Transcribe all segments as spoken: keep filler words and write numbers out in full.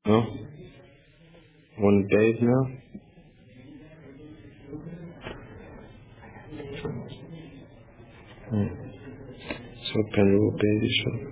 No? Want to bathe now? Hmm. So Pendra will bathe you, Srila.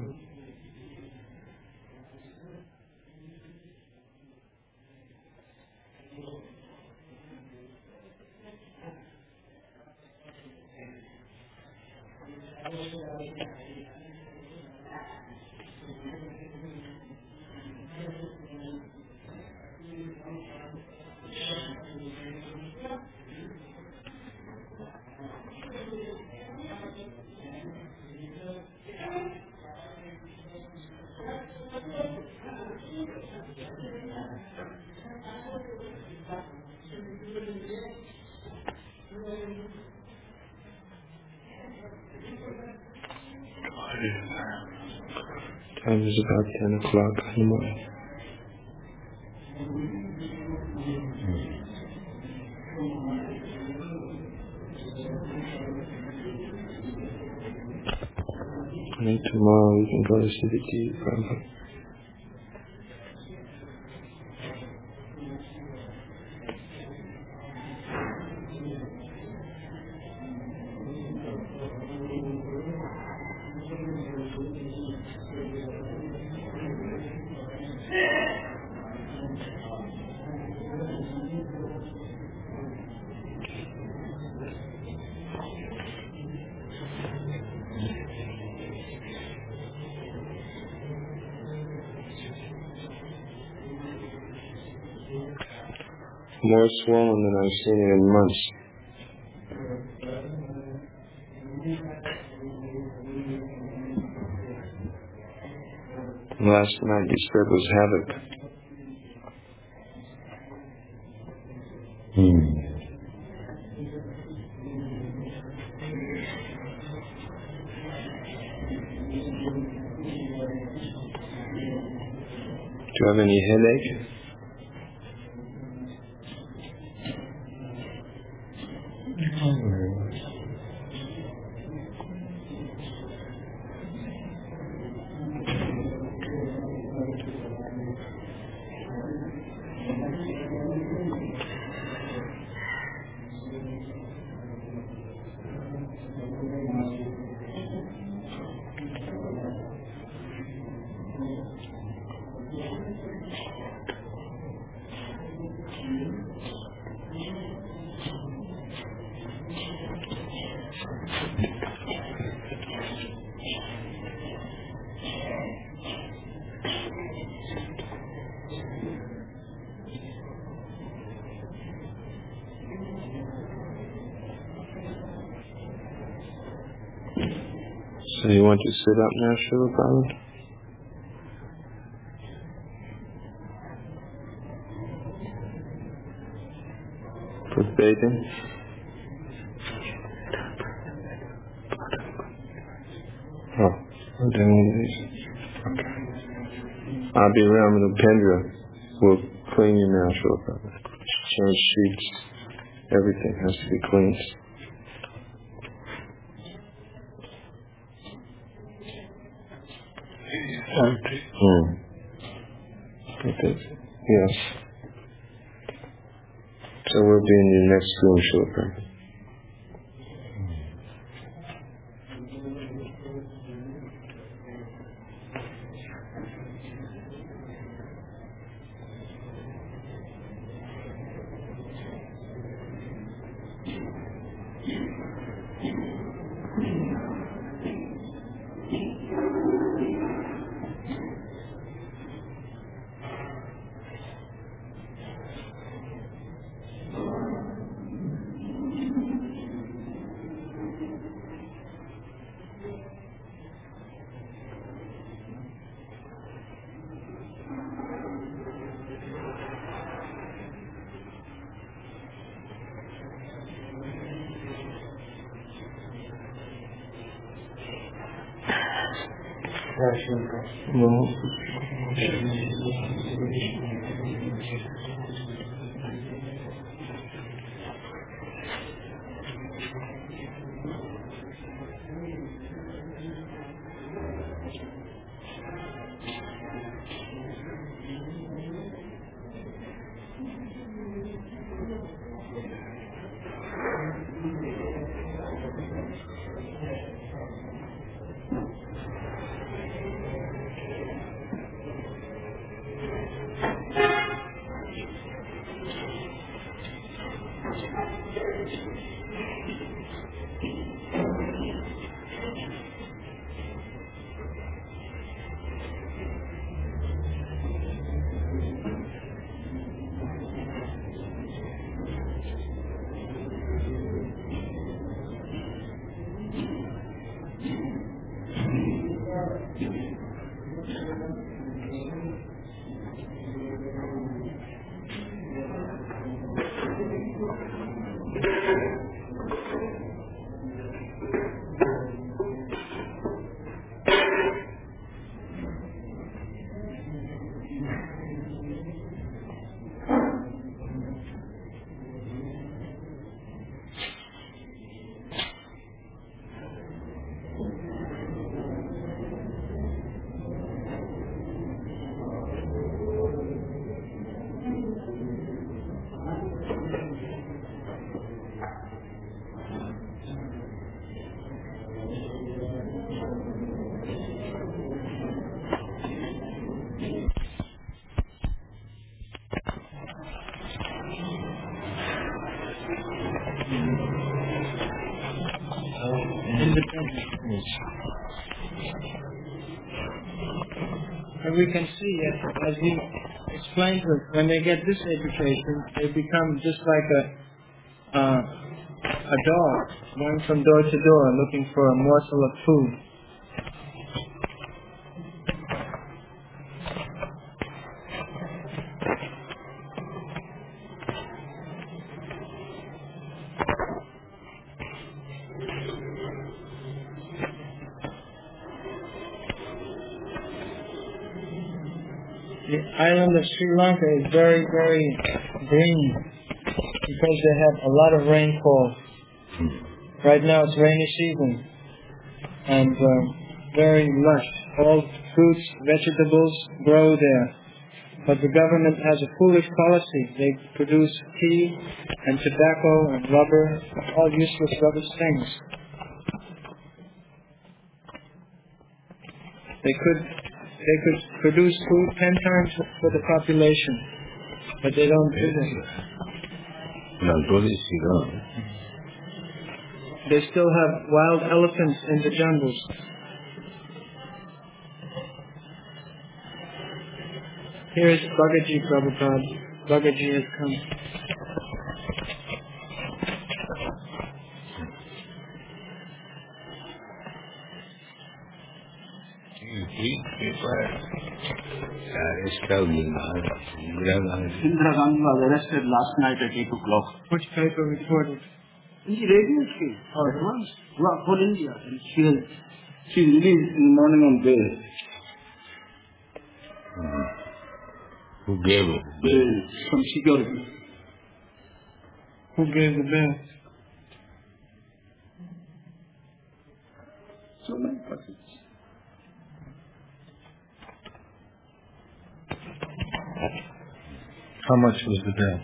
Time is about ten o'clock in the morning. I think tomorrow we can go to see the deep, Prabhupada. More swollen than I've seen it in months. Last night you said was havoc. Hmm. Do you have any headache? So you want to sit up now, Srila Prabhupada? For bathing? Oh, we're doing these. Okay. I'll be around with the Pendra. We'll clean you now, Srila Prabhupada. Change sheets. Everything has to be cleaned. Empty. Hmm. Okay. Yes. So we'll be in your next room, Srila Prabhupada. No. independence. And we can see, as we explained to us, when they get this education, they become just like a uh, a dog going from door to door looking for a morsel of food. The island of Sri Lanka is very, very green because they have a lot of rainfall. Right now it's rainy season and uh, very lush. All fruits, vegetables grow there. But the government has a foolish policy. They produce tea and tobacco and rubber, all useless rubbish things. They could they could produce food ten times for the population, but they don't do that. They still have wild elephants in the jungles. Here is Bhagaji Prabhupada. Bhagaji has come. Indira Gandhi was arrested last night at eight o'clock. Which paper reported? In the radio case. Oh, at once. Well, for India. And she has, she released in the morning on bail. Mm-hmm. Who gave it? Bail. From security. Who gave the bail? So many persons. How much was the bail?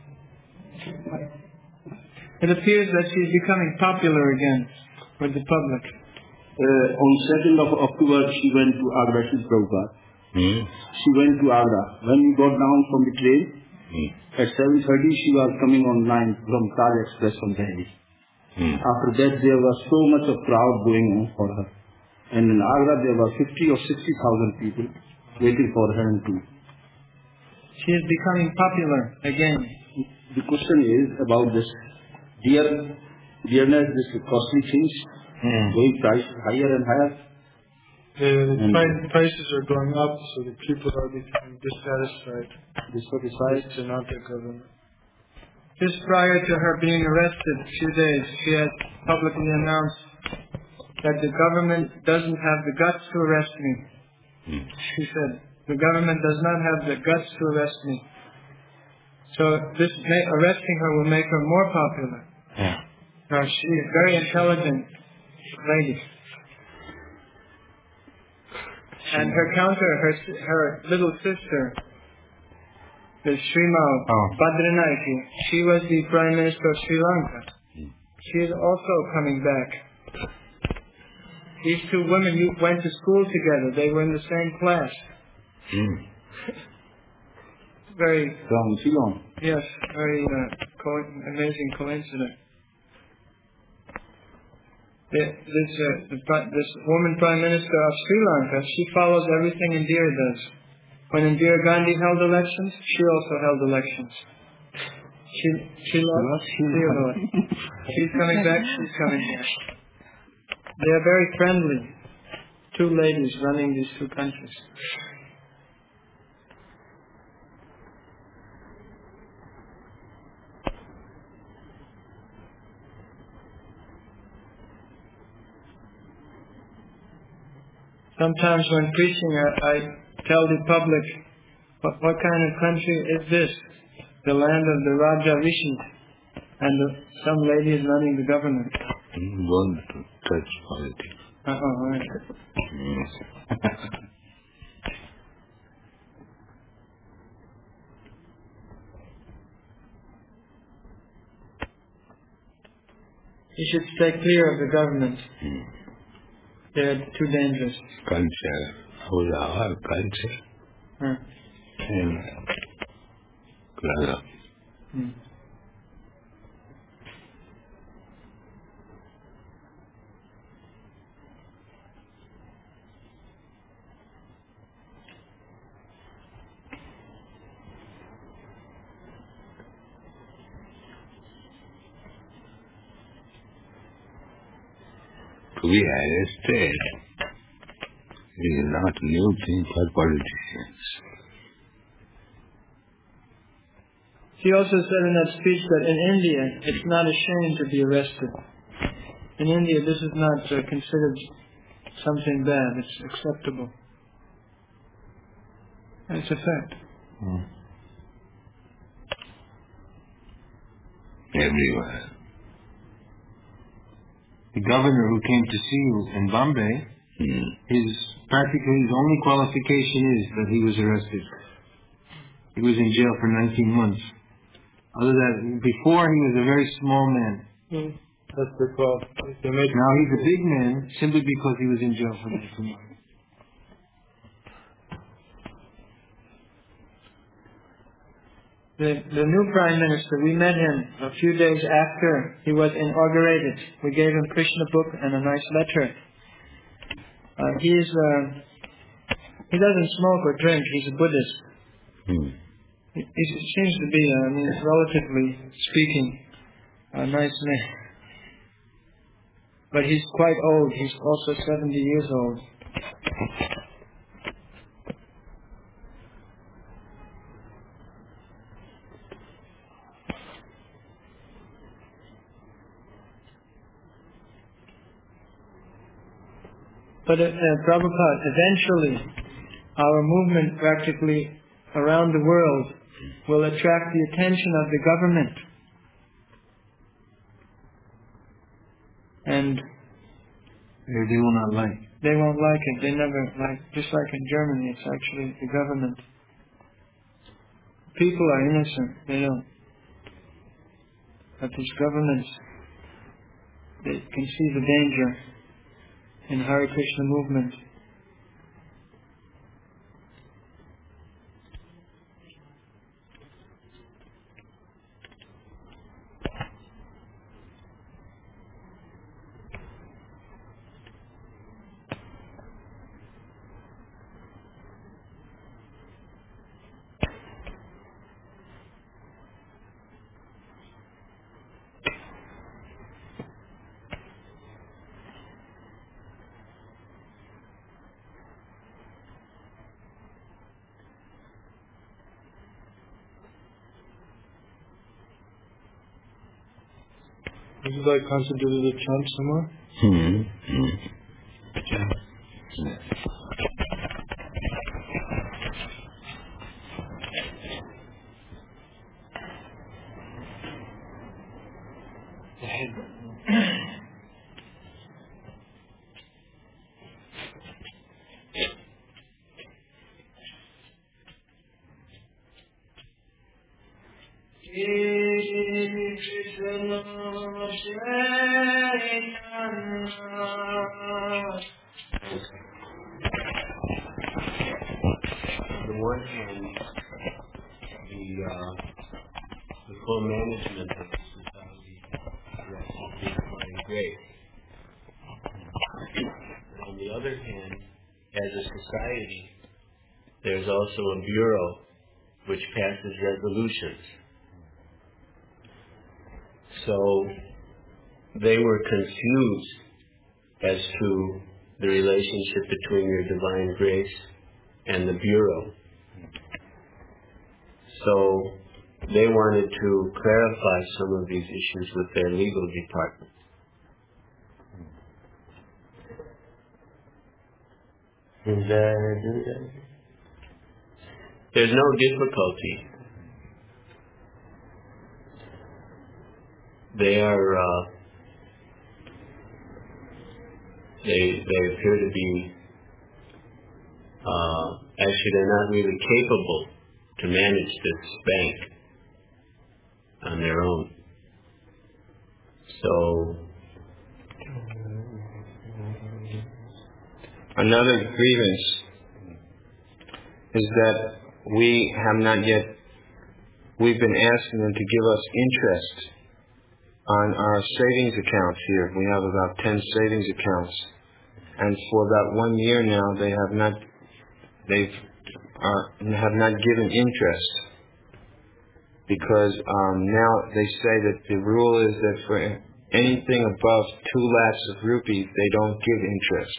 It appears that she's becoming popular again with the public. Uh, on second of October, she went to Agra, Shri Prabhupada. Hmm? She went to Agra. When we got down from the train, Hmm. at seven thirty she was coming on line from Taj Express from Delhi. Hmm. After that, there was so much of crowd going on for her. And in Agra, there were fifty or sixty thousand people waiting for her and too. She is becoming popular again. The question is about this dear, dearness, this costly things, Hmm. going price higher and higher. The, the And- pri- prices are going up, so the people are becoming dissatisfied. Dissatisfied. To not the government. Just prior to her being arrested, a few days, she had publicly announced that the government doesn't have the guts to arrest me. Hmm. She said, the government does not have the guts to arrest me. So this ma- arresting her will make her more popular. Yeah. Now she is a very intelligent lady. And her counter, her si- her little sister, the Srimal Oh. Bhadranaiki, she was the Prime Minister of Sri Lanka. She is also coming back. These two women you went to school together. They were in the same class. Hmm. Very, From Ceylon. yes, very uh, co- amazing coincidence. The, this, uh, the, pri- this woman Prime Minister of Sri Lanka, she follows everything Indira does. When Indira Gandhi held elections, she also held elections. She, she lost, she lost. She's coming back, she's coming back. They are very friendly. Two ladies running these two countries. Sometimes when preaching, I, I tell the public, what, what kind of country is this? The land of the Raja Rishis. And the, some lady is running the government. Hmm. Don't touch politics. Uh-oh, right. Hmm. You should stay clear of the government. Hmm. They're too dangerous. Culture. Who's our culture? Huh. And Clara. Hmm. to be arrested is not a new thing for politicians. He also said in that speech that in India, it's not a shame to be arrested. In India, this is not uh, considered something bad. It's acceptable. And it's a fact. Hmm. Everywhere. The governor who came to see you in Bombay, Hmm. his practically his only qualification is that he was arrested. He was in jail for nineteen months. Other than before, he was a very small man. Mm. That's the problem. Now he's a big man simply because he was in jail for nineteen months. The, the new Prime Minister, we met him a few days after he was inaugurated. We gave him Krishna book and a nice letter. Uh, he's, uh, he doesn't smoke or drink. He's a Buddhist. Hmm. He, he seems to be, uh, I mean, relatively speaking, a nice man. But he's quite old. He's also seventy years old. But uh, uh, Prabhupada, eventually, our movement practically around the world will attract the attention of the government. And They, they will not like. they won't like it. They never like, just like in Germany, it's actually the government. People are innocent. They don't. But these governments, they can see the danger in Hare Krishna movement. Would you like concentrated chant somewhere? Hmm. Hmm. On the one hand, the, uh, the full management of the society rests with the Divine Grace. And on the other hand, as a society, there's also a bureau which passes resolutions. So they were confused as to the relationship between your Divine Grace and the bureau. So they wanted to clarify some of these issues with their legal department. Is that, there's no difficulty. They are, uh, they they appear to be, uh, actually they're not really capable to manage this bank on their own. So, another grievance is that we have not yet, we've been asking them to give us interest on our savings accounts here. We have about ten savings accounts. And for about one year now, they have not, they've, uh, have not given interest. Because um, now they say that the rule is that for anything above two lakhs of rupees, they don't give interest.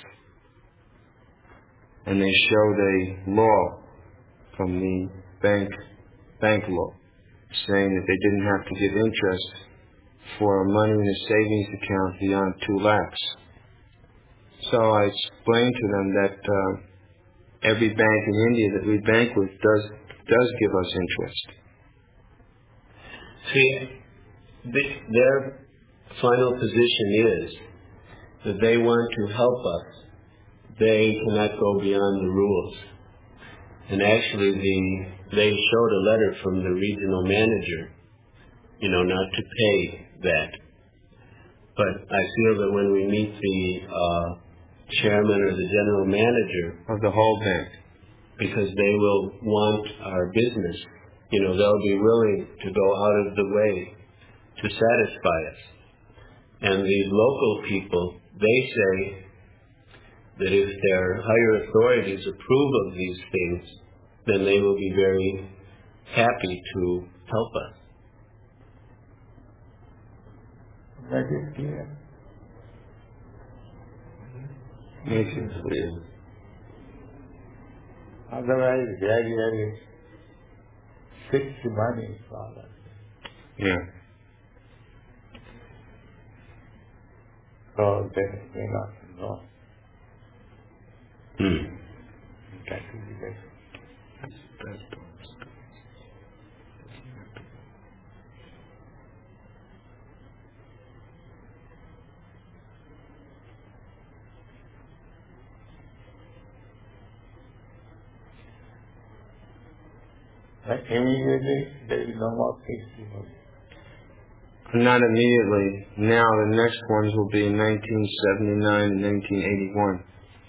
And they showed a law from the bank, bank law saying that they didn't have to give interest for money in a savings account beyond two lakhs. So I explained to them that uh, every bank in India that we bank with does does give us interest. See, th- their final position is that they want to help us. They cannot go beyond the rules. And actually, the they showed a letter from the regional manager, you know, not to pay that. But I feel that when we meet the uh, chairman or the general manager Of the whole bank. because they will want our business, you know, they'll be willing to go out of the way to satisfy us. And these local people, they say that if their higher authorities approve of these things, then they will be very happy to help us. That is clear. Makes it clear. Otherwise, very, very fixed money for us. Yeah. So they may not know. Hmm. That is the best. That's the best. But immediately there is no more fixed money. Not immediately. Now the next ones will be in nineteen seventy-nine and nineteen eighty-one.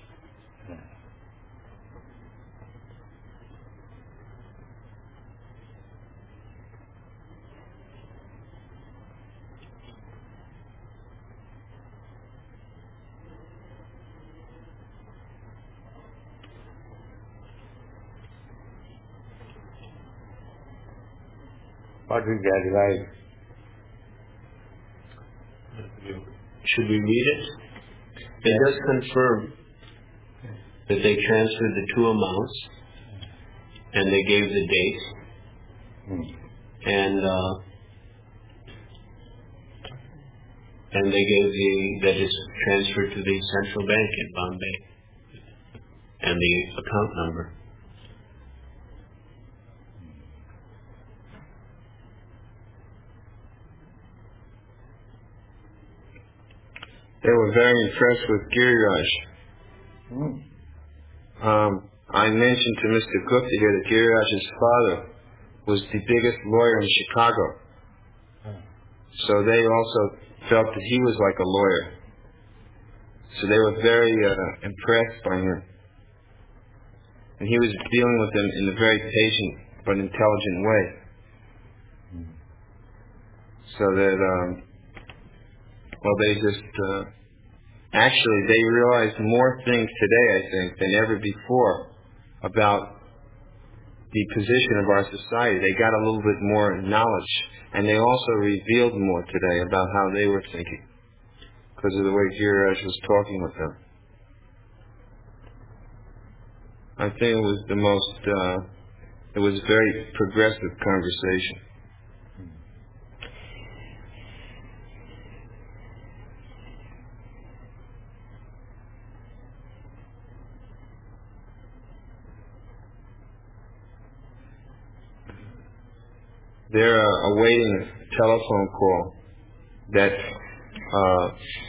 What is the advice? Should we read it? It does confirm that they transferred the two amounts, and they gave the date, and uh, and they gave the that is transferred to the central bank in Bombay, and the account number. They were very impressed with Giriraj. Hmm. Um, I mentioned to Mister Gupta here that Giriraj's father was the biggest lawyer in Chicago. So they also felt that he was like a lawyer. So they were very uh, impressed by him. And he was dealing with them in a very patient but intelligent way. So that, um, well, they just, uh, actually, they realized more things today, I think, than ever before about the position of our society. They got a little bit more knowledge, and they also revealed more today about how they were thinking because of the way Giriraj was talking with them. I think it was the most, uh, it was a very progressive conversation. They're uh, awaiting a telephone call that uh,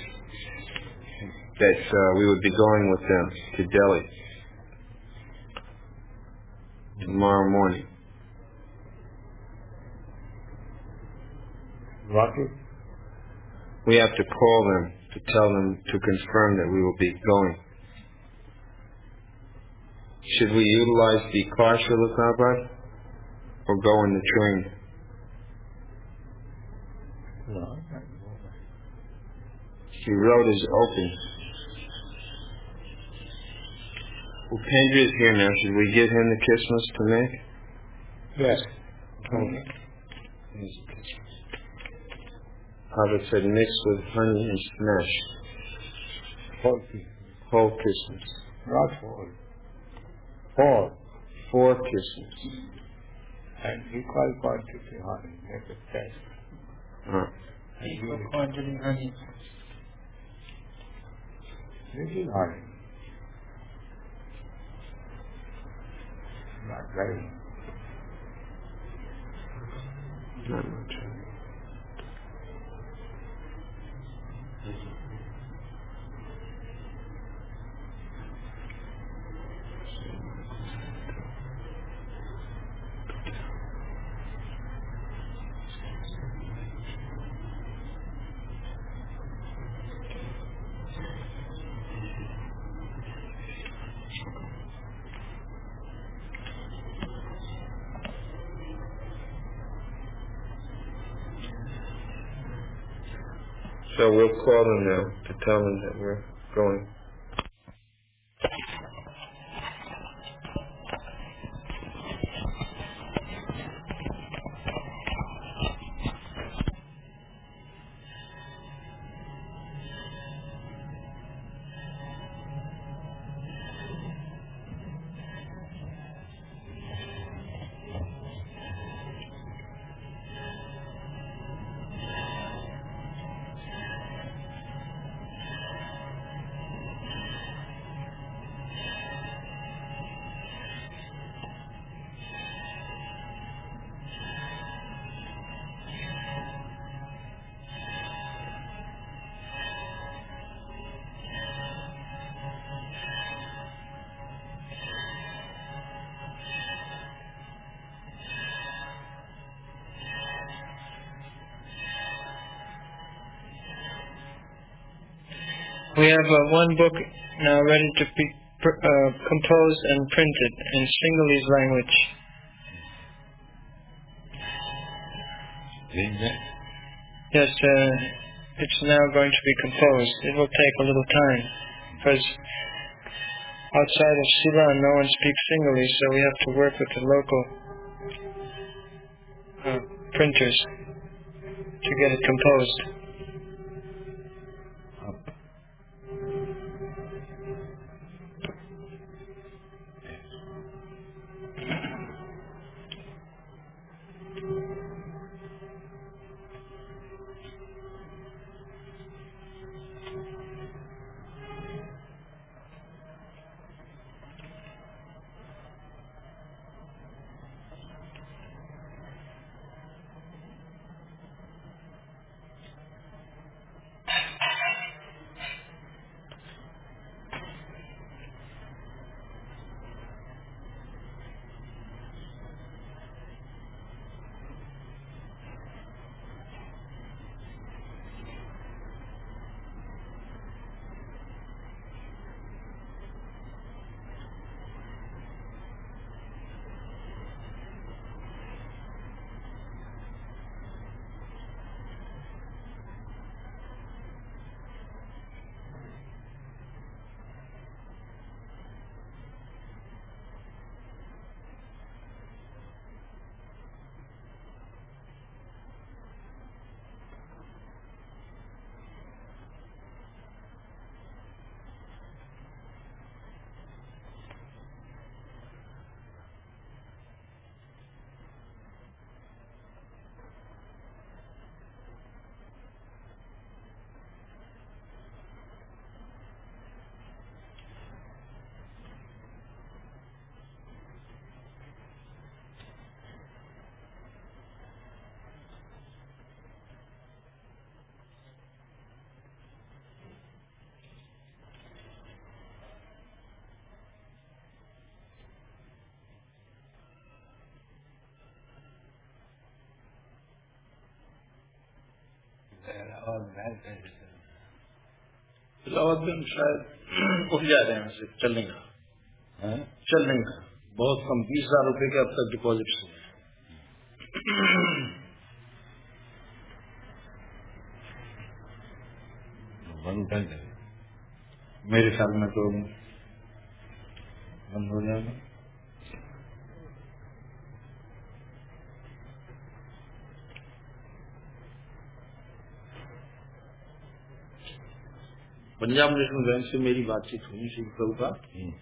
that uh, we would be going with them to Delhi tomorrow morning. What is? We have to call them to tell them to confirm that we will be going. Should we utilize the car, Srila or go on the train? No. The road is open. Upendra is here now. Should we give him the Christmas to make? Yes. Okay. Prophet said mix with honey and smash. Four kisses. Whole kisses. Not four. Four. Four kisses. And equal quantity honey. Make a test. Uh, Equal quantity honey. Little honey. Not very much. not much honey. So we'll call them now to tell them that we're going. We have uh, one book now ready to be pr- uh, composed and printed in Sinhalese language. Yes, uh, it's now going to be composed. It will take a little time because outside of Ceylon no one speaks Sinhalese, so we have to work with the local uh, printers to get it composed. फिलहाल दिन शायद उठ जा रहे हैं से चल नहीं रहा चल नहीं रहा बहुत कम बीस हजार रुपए के अब तक डिपॉजिट हुए हैं मेरे ख्याल में तो बंद हो जाएगा पंजाब नेशनल बैंक से मेरी बातचीत हुई श्री प्रभु का,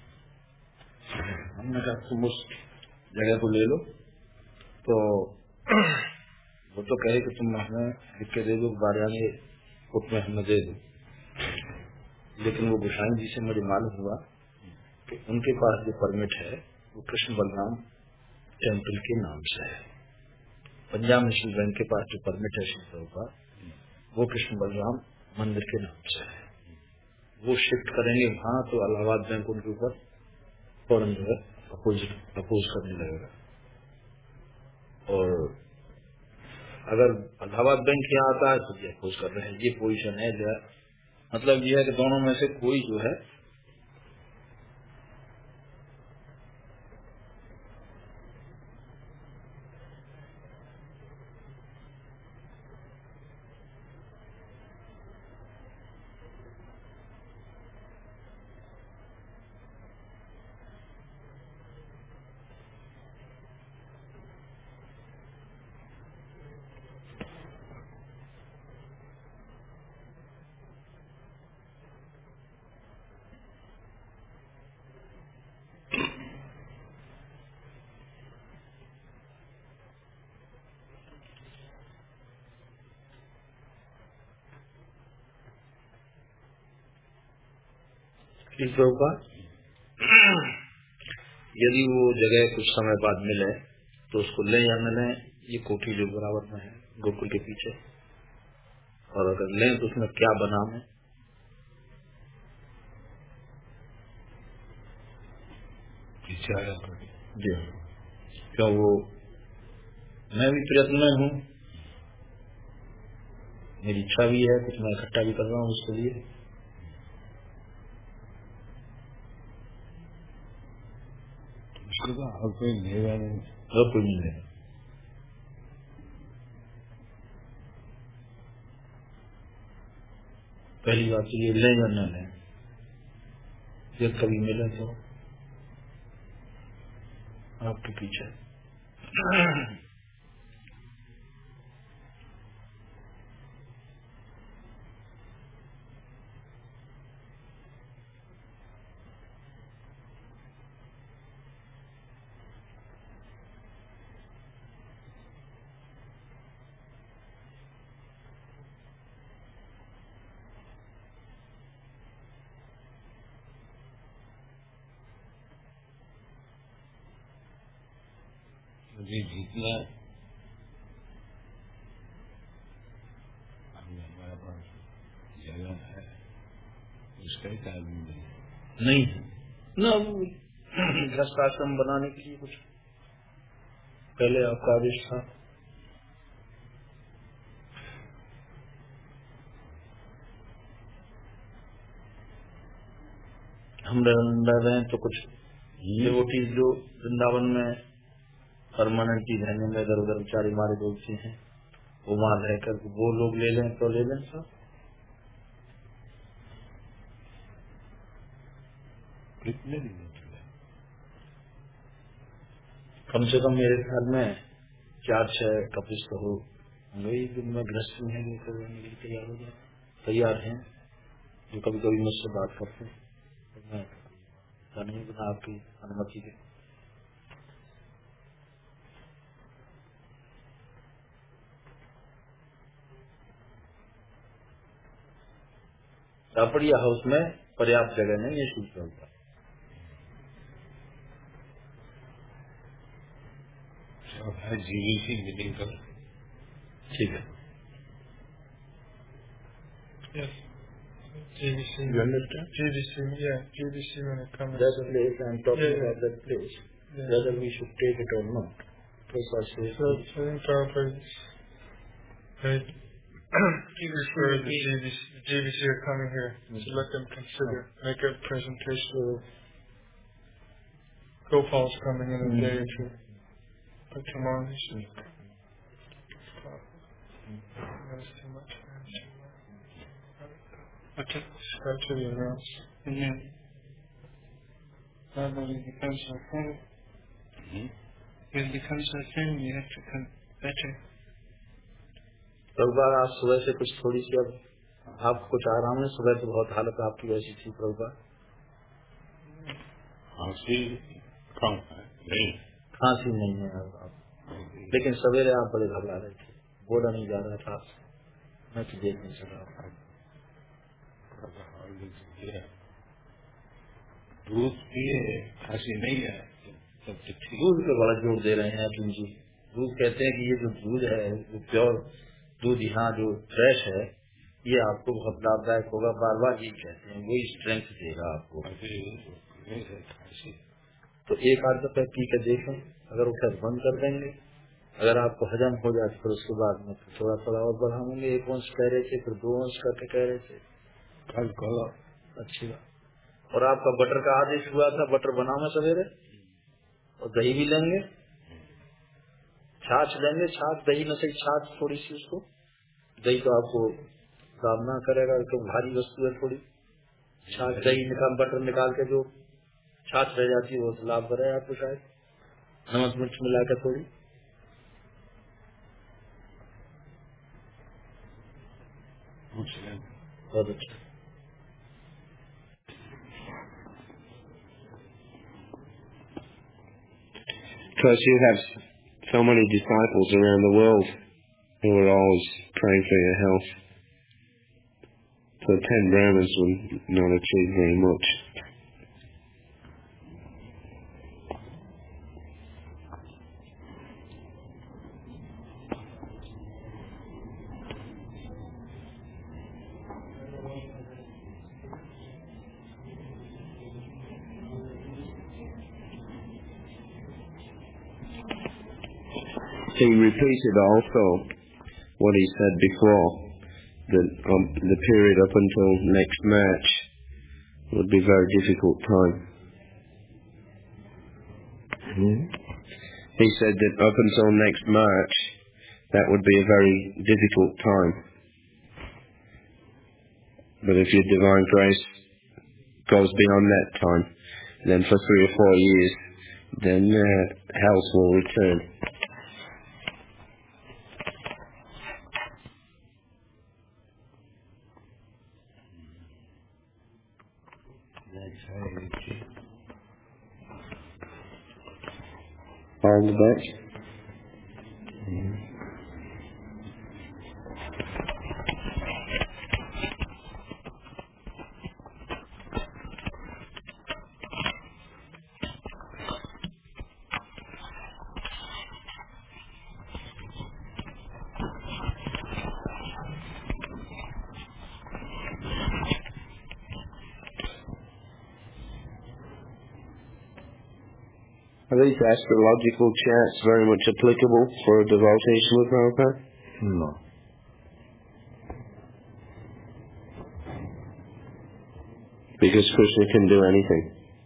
हमने कहा तुम उस जगह को ले लो, तो वो तो कहे कि तुम हमें लिख के दे दो, बारह फुट में हमें दे दो, लेकिन वो गोसाई जी से मुझे मालूम हुआ कि उनके पास जो परमिट है वो कृष्ण बलराम टेम्पल के नाम से है। पंजाब नेशनल बैंक के पास जो परमिट है श्री प्रभु का, वो कृष्ण बलराम मंदिर के नाम से है। वो शिफ्ट करेंगे वहां तो इलाहाबाद बैंक उनके ऊपर फौरन जो है अपोज अपोज करने लगेगा। और अगर इलाहाबाद बैंक यहाँ आता है तो ये अपोज कर रहे हैं। ये पोजीशन है जो है, मतलब ये है कि दोनों में से कोई जो है इस का यदि वो जगह कुछ समय बाद मिले तो उसको ले या न लें, ये कोठी जो बराबर में है गोकुल के पीछे, और अगर लें तो उसमें क्या बनाम है, जी क्यों वो मैं भी प्रयत्न में हूँ, मेरी इच्छा भी है, कुछ मैं इकट्ठा भी कर रहा हूँ उसके लिए। और कोई लेगा नहीं, और कोई नहीं लेगा। पहली बात तो ये लें या न लें, जब कभी मिले तो आपके पीछे। मुझे जीतना हमारे पास जगह है, उसका ही तालमेल नहीं नहीं है न गृहस्थाश्रम बनाने के लिए कुछ पहले आपका आदेश था। हम रह रहे हैं तो कुछ डिवोटीज जो वृंदावन में परमानेंटली रहने में इधर उधर बेचारे मारे दोषी हैं, वो वहां रहकर वो लोग ले लें तो ले लें सब। कितने दिन कम से कम मेरे ख्याल में चार छह कपिस तो हो वही दिन में गृहस्थ में है, तैयार हो जाए तैयार हैं, जो कभी कभी मुझसे बात करते हैं, तो मैं नहीं बिना आपकी अनुमति के। रापड़िया हाउस में पर्याप्त जगह नहीं है शूट करता। है जीवीसी मीटिंग कर, ठीक है। Yes. G B C. You understand? G B C, yeah. G B C when it comes That to... place, I'm talking Yeah, yeah. about that place. Yeah. Whether we should take it or not. Because I say, So, I think Prabhupada right, for the G B C, the G B C are coming here, so let them consider, make a presentation. Gopal's coming in a day or two. But tomorrow he should come. That's too much for him to I took this guy to the around. And then, normally it becomes our friend. When it becomes our friend, you have to come better. एक बार आज सुबह से कुछ थोड़ी सी अब आप कुछ आराम है? सुबह से बहुत हालत आपकी वैसी थी प्रभुपाद? खांसी नहीं, खांसी नहीं है आप, आप। लेकिन सवेरे आप बड़े घबरा रहे थे, बोला नहीं जा रहा था आपसे, मैं तो देख नहीं सका। दूध पिए, खांसी नहीं है तब तो ठीक। दूध पे बड़ा जोर दे रहे हैं अर्जुन जी। दूध कहते हैं कि ये जो दूध है वो प्योर दूध, यहाँ जो फ्रेश है ये आपको बहुत लाभदायक होगा, बार बार ये कहते हैं, वही स्ट्रेंथ देगा आपको। तो एक आध दफे पी के देखें, अगर वो फिर बंद कर देंगे, अगर आपको हजम हो जाए फिर उसके बाद में थोड़ा थोड़ा और बढ़ाएंगे। एक अंश कह रहे थे, फिर दो अंश करके कह रहे थे। कल कल अच्छी बात। और आपका बटर का आदेश हुआ था, बटर बनाओ सवेरे, और दही भी लेंगे, छाछ लेंगे, छाछ दही में से छाछ थोड़ी सी, उसको दही तो आपको काम ना करेगा, तो भारी वस्तु है थोड़ी, छाछ दही निकाल, बटर निकाल के जो छाछ रह जाती है वो लाभ करे आपको, शायद नमक मिर्च मिला के थोड़ी। बहुत अच्छा। Because you have so many disciples around the world who are always praying for your health. So ten Brahmins will not achieve very much. He repeated also what he said before, that um, the period up until next March would be a very difficult time. Hmm? He said that up until next March, that would be a very difficult time. But if your divine grace goes beyond that time, then for three or four years, then uh, health will return. All the best. Mm-hmm. Are these astrological chants very much applicable for a devotee, Srila Prabhupada? No. Because Krishna can do anything.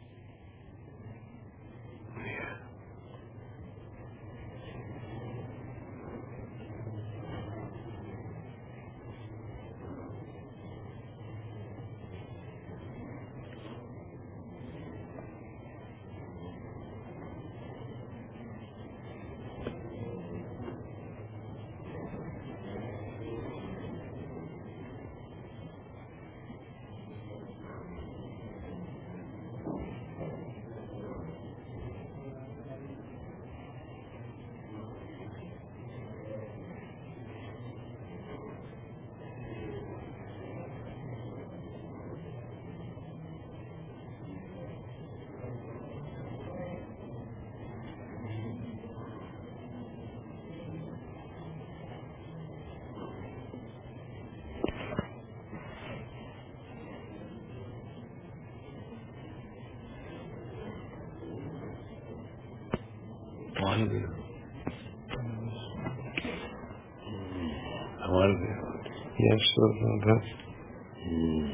Yes, Prabhupada. Hmm.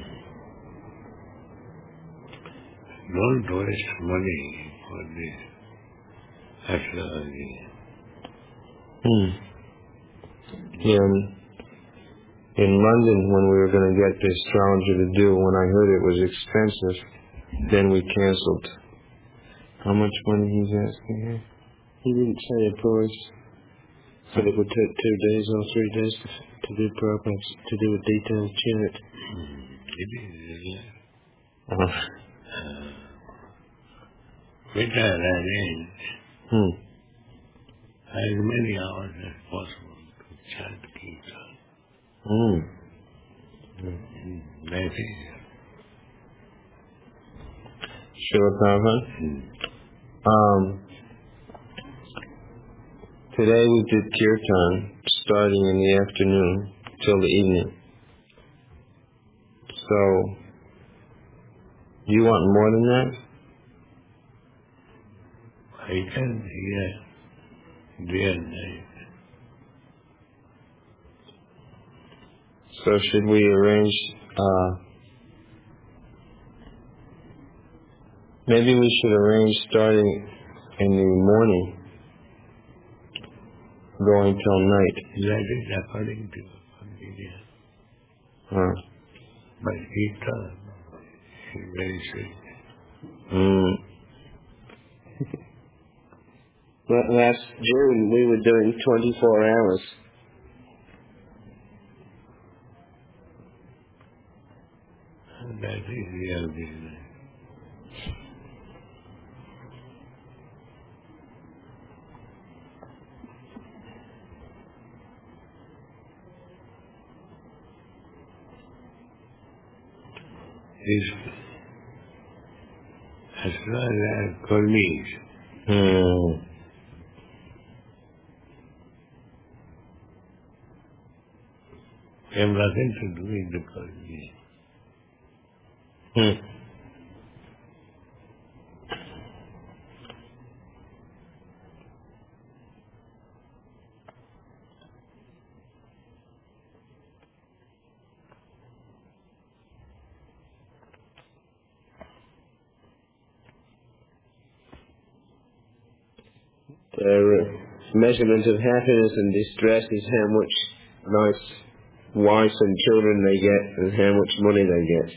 Don't waste money for this astrology. Hmm. Yeah, in, in London, when we were going to get the astrologer to do, when I heard it was expensive, then we canceled. How much money he's asking here? He didn't say a price. Said it would take two days or three days to to do programs, to do a detailed unit. Mm, it is. Uh, Uh-huh. uh, which I arrange Hmm. as many hours as possible to chant Kirtan. Hmm. Mm, that is. Srila Prabhupada? Mm. Um, today we did kirtan starting in the afternoon till the evening. So, you want more than that? I can hear day and night. So should we arrange, uh, maybe we should arrange starting in the morning, going till night. That is according to convenience. Huh. But Kirtan is very sweet. Mm. But last June we were doing twenty-four hours. That is real business. Is as far as Kurmis, Hmm. have nothing to do with the Kurmis. Hmm. Their measurement of happiness and distress is how much nice wives and children they get and how much money they get.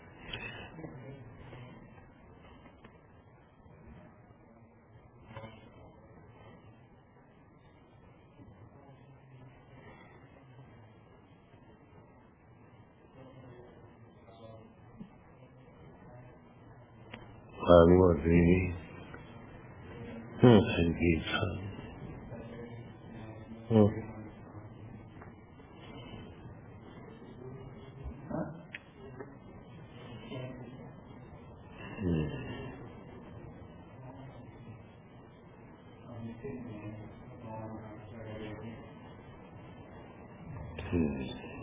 Bhagavad Hmm. and Gita. Hmm. Hmm. Hmm.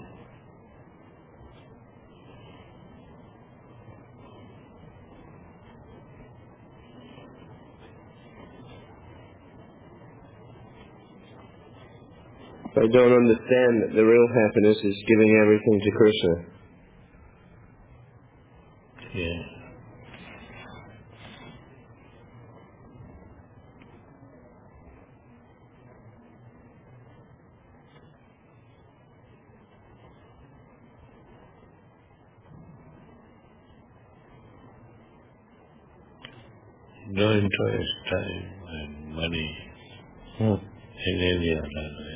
They don't understand that the real happiness is giving everything to Krishna. Yeah. Don't waste time and money Hmm. in any other way.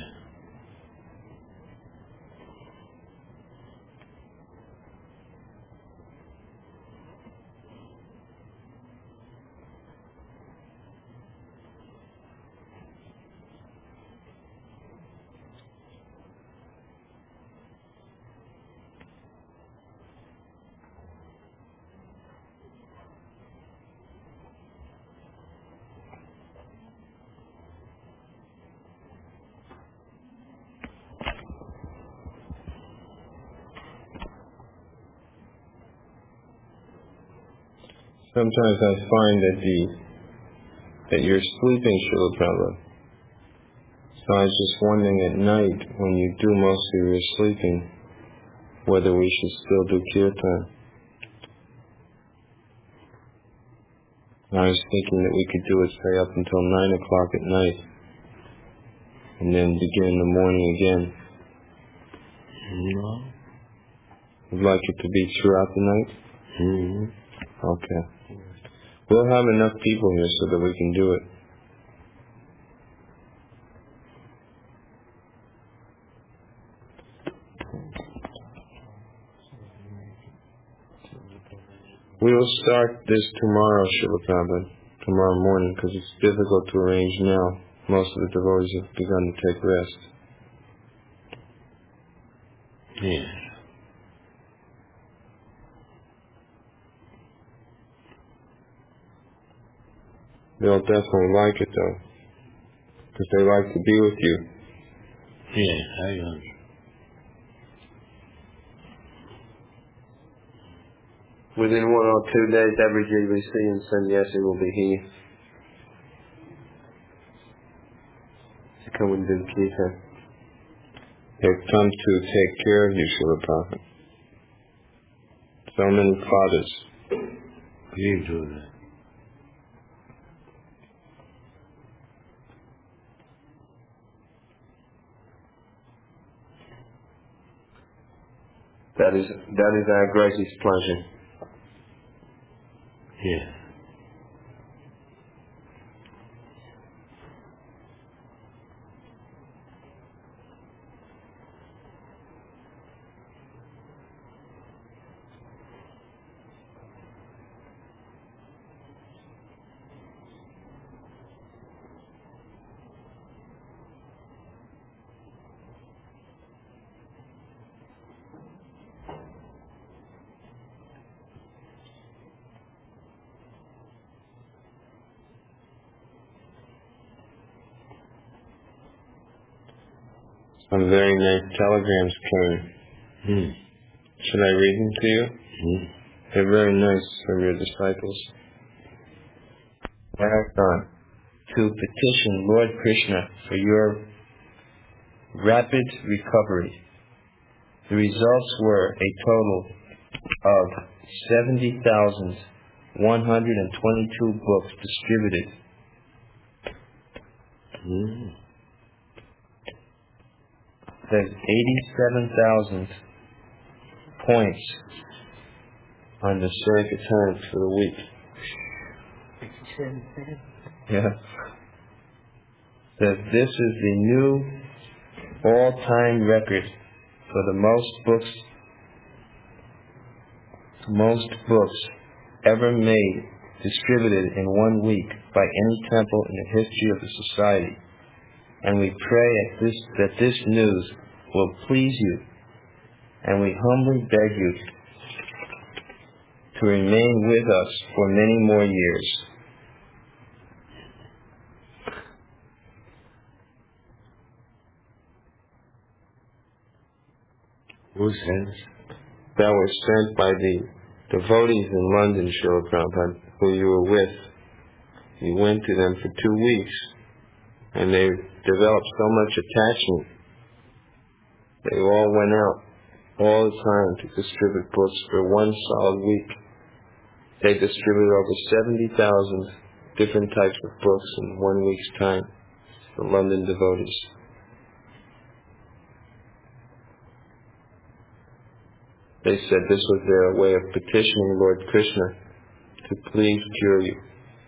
Sometimes I find that the that you're sleeping, Srila Prabhupada. So I was just wondering at night, when you do most of your sleeping, whether we should still do kirtan. I was thinking that we could do it, say, up until nine o'clock at night, and then begin in the morning again. No. Would like it to be throughout the night? Hmm. Okay. We'll have enough people here so that we can do it. We will start this tomorrow, Srila Prabhupada, tomorrow morning, because it's difficult to arrange now. Most of the devotees have begun to take rest. Yeah. They'll definitely like it, though, because they like to be with you. Yeah, I know. Within one or two days, every G B C and sannyasi will be here to come and do kirtan. They've come to take care of you, Srila Prabhupada. So many fathers. Please do that. That is that is our greatest pleasure. Yeah. Some very nice telegrams came. Hmm. Should I read them to you? Hmm. They're very nice from your disciples. Marathon. To petition Lord Krishna for your rapid recovery. The results were a total of seventy thousand one hundred twenty-two books distributed. Hmm. There's eighty-seven thousand points on the circuit time for the week. Yeah. That this is the new all-time record for the most books, most books ever made, distributed in one week by any temple in the history of the society. And we pray at this, that this news will please you, and we humbly beg you to remain with us for many more years. Who sends? That was sent by the devotees in London, Srila Prabhupada, who you were with. You went to them for two weeks, and they developed so much attachment. They all went out all the time to distribute books for one solid week. They distributed over seventy thousand different types of books in one week's time, the London devotees. They said this was their way of petitioning Lord Krishna to please cure you.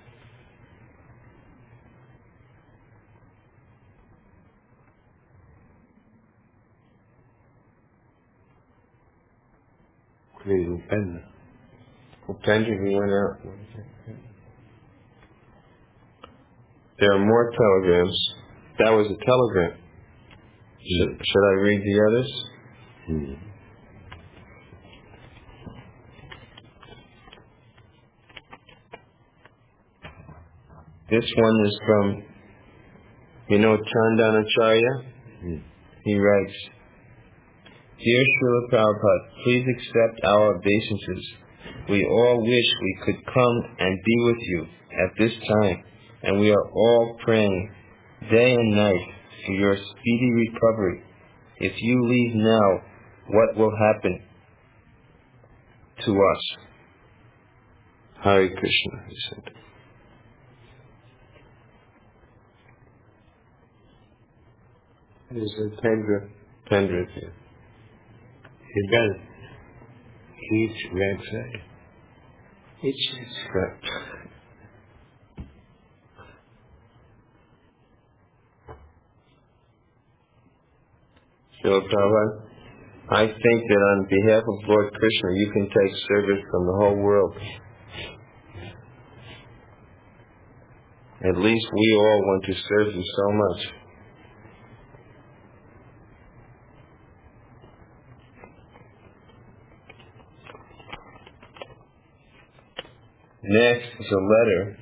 Please, Upendra. Upendra, he went out. There are more telegrams. That was a telegram. Should, should I read the others? Hmm. This one is from, you know, Chandanacharya? Hmm. He writes, Dear Srila Prabhupada, please accept our obeisances. We all wish we could come and be with you at this time, and we are all praying day and night for your speedy recovery. If you leave now, what will happen to us? Hare Krishna, he said. This is Pendra. Pendra here. He does. Each website. Each step. Srila Prabhupada, I think that on behalf of Lord Krishna, you can take service from the whole world. At least we all want to serve you so much. Next is a letter,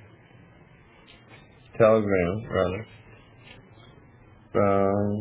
telegram rather, from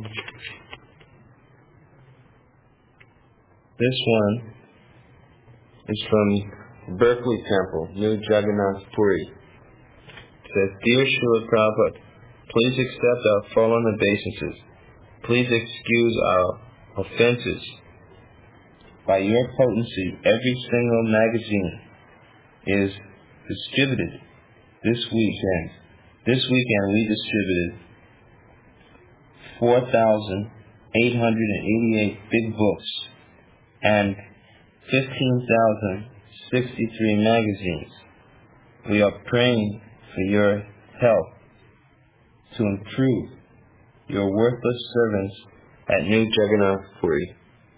this one is from Berkeley Temple, New Jagannath Puri. It says, Dear Srila Prabhupada, please accept our fallen obeisances. Please excuse our offenses. By your potency, every single magazine is distributed this weekend. This weekend we distributed four thousand eight hundred eighty-eight big books and fifteen thousand sixty-three magazines. We are praying for your help to improve your worthless servants at New Jagannath Puri.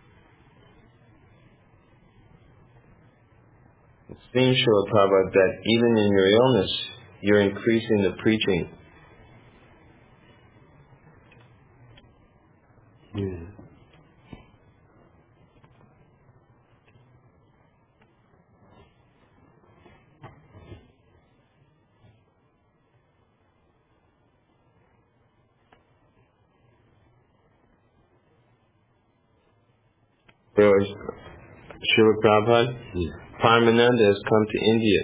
It seems, Srila Prabhupada, that even in your illness, you're increasing the preaching. Yeah. So, Srila Prabhupada, Yeah. Paramananda has come to India.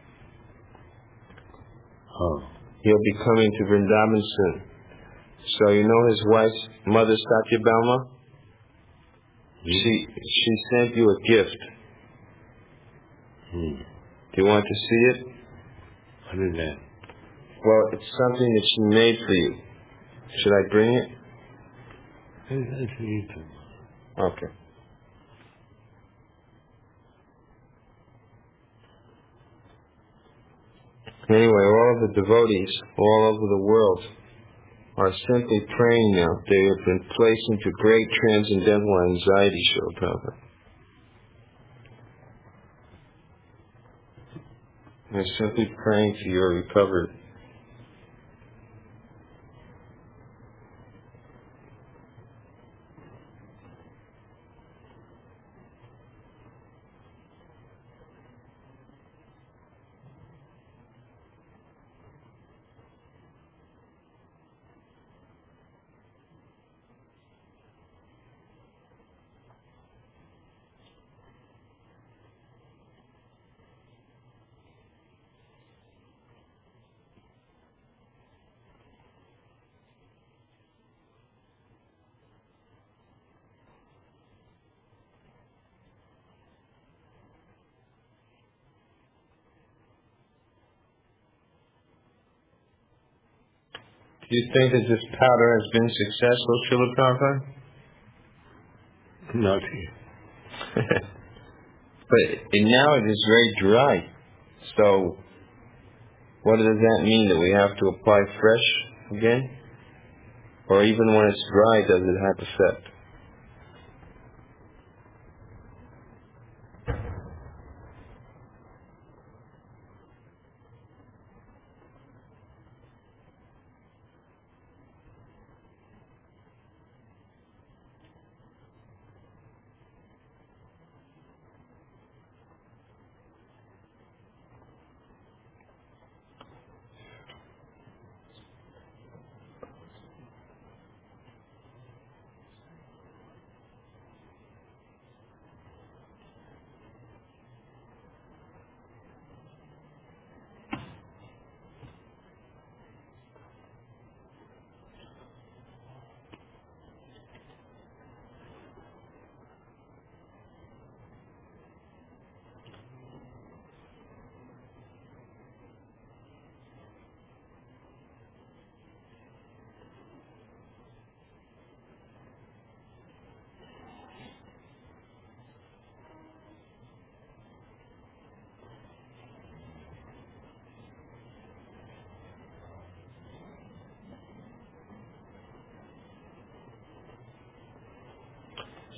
Oh. He'll be coming to Vrindavan soon. So you know his wife's mother, Satyabhama? Yeah. She she sent you a gift. Hmm. Do you want to see it? What is that? Well, it's something that she made for you. Should I bring it? What is that for you to? Okay. Anyway, all of the devotees all over the world are simply praying now. They have been placed into great transcendental anxiety, Srila Prabhupada. They're simply praying for your recovery. Do you think that this powder has been successful, Srila Prabhupada? Not here. But now it is very dry. So, what does that mean? That we have to apply fresh again? Or even when it's dry, does it have effect?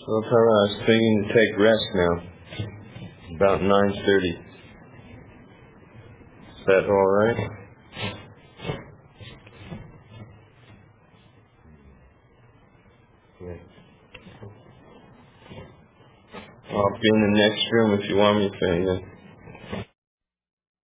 So Tara, I was thinking to take rest now. About nine thirty. Is that all right? I'll be in the next room if you want me to.